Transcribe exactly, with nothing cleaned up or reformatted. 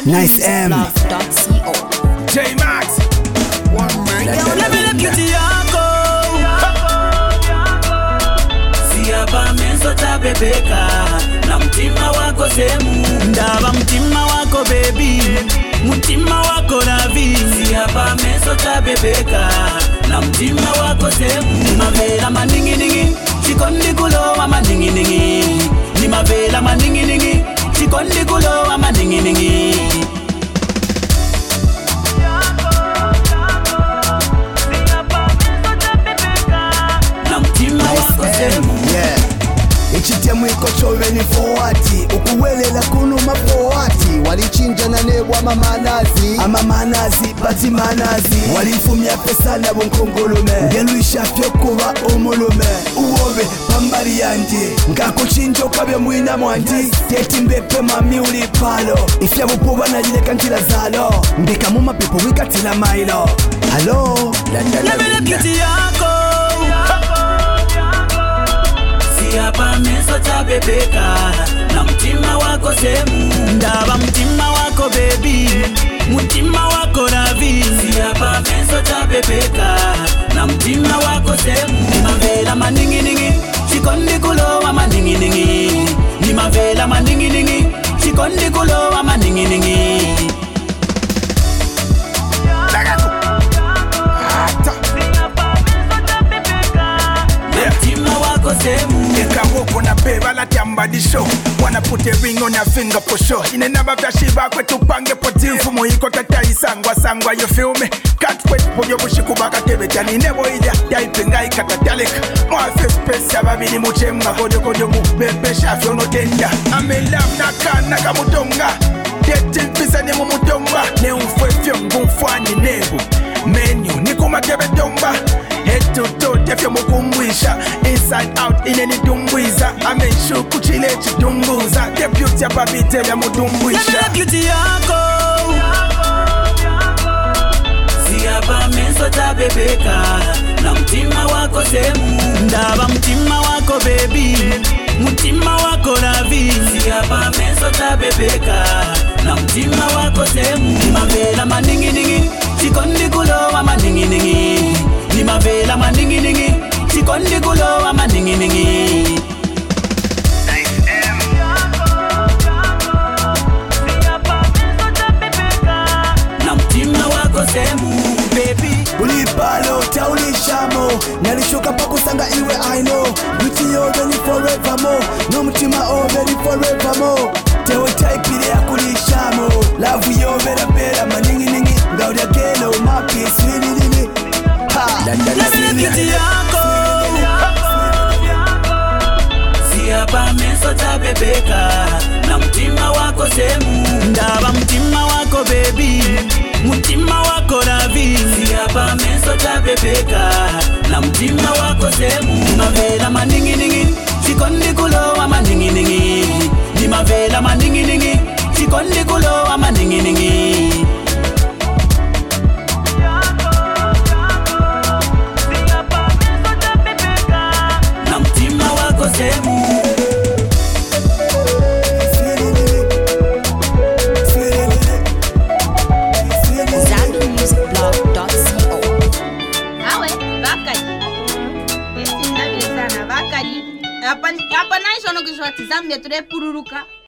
Nice M. J Max. One man. Let me look into yako. Si hapa mesota bebeka na mtima wako semu. Ndaba mtima wako baby, mtima wako ravi. Si hapa mesota bebeka na mtima wako semu. Ni mavela maningi ningi, chikondi kulo wa maningi ningi. Ni mavela maningi ningi, chikondi kulo wa maningi ningi. Yeah. Ichitemu iko chove ni forwati ukuwelela kunu mapowati walichinja na nebwa mamanazi amamanazi bati manazi walifumya pesa na bunkongolume ngeluisha fyo kuba umulume uwobe pambari yandi ngakuchinja ukabya mwina mwandi teti mbepe mami uli palo ifya bupuba na jileka ntila zalo mbika muma pipo wikatila mailo. Hello Nabelekiti yako si hapa mesota bebeka na mtima wako semu. Ndaba mtima wako baby, mtima wako ravi. Si hapa mesota bebeka na mtima wako semu. Ni mavela maningi ningi, chikondi kulo wa maningi ningi. Ni mavela maningi ningi, chikondi kulo wa maningi ningi. Woko na beba la tiamba di show. Wanna put a ring on your finger for sure. In another flashiba kwe tupange poti mfumo hiko tata isangwa sangwa, you feel me? Can't wait for your bushi kubaka tebe jani nebo ida yaipenga ikatadalik. Mwa face press ya babini muchemga kodio kodio mu bebe shafi ono tenda. I'm in love na kana kamutonga. Dating pisa ni mumutomba. Ne umfwe fyo ngumfwani nebu menu niko makebe tomba. Head to toe tefyo mukumbwisha. Inside out in any dumbwiza. Amenshu kuchile chidumbuza. The beauty of babite ya mudumbwisha. Let me beauty yako si hapa mesota bebeka na mtima wako semu. Ndaba mtima wako baby, mtima wako ravi. Si hapa mesota bebeka na mtima wako semu. Ni mavela maningi ningi, chikondi kulo wa maningi ningi. Ni mavela maningi ningi, chikondi kulo wa maningi ningi. Na mtima wako semu baby. ulipalo taulishamo nalishuka pakusanga iwe I know beauty oveni forevermore no mtima oveni forevermore tewe taipile ya kulishamo love yovera bera maningi ningi ngaudia kelo mapi swili nini ha Nabelekiti yako si hapa mesota bebeka na mtima wako semu. Ndaba mtima wako baby, mtima wako ravi. Si hapa mesota bebeka na mtima wako semu. Ni mavela maningi ningi, chikondi kulo wa maningi ningi. Ni mavela maningi ningi, chikondi kulo wa maningi ningi. Na mtima wako semu. Hapa naisho no kishwati Zambia turepururuka.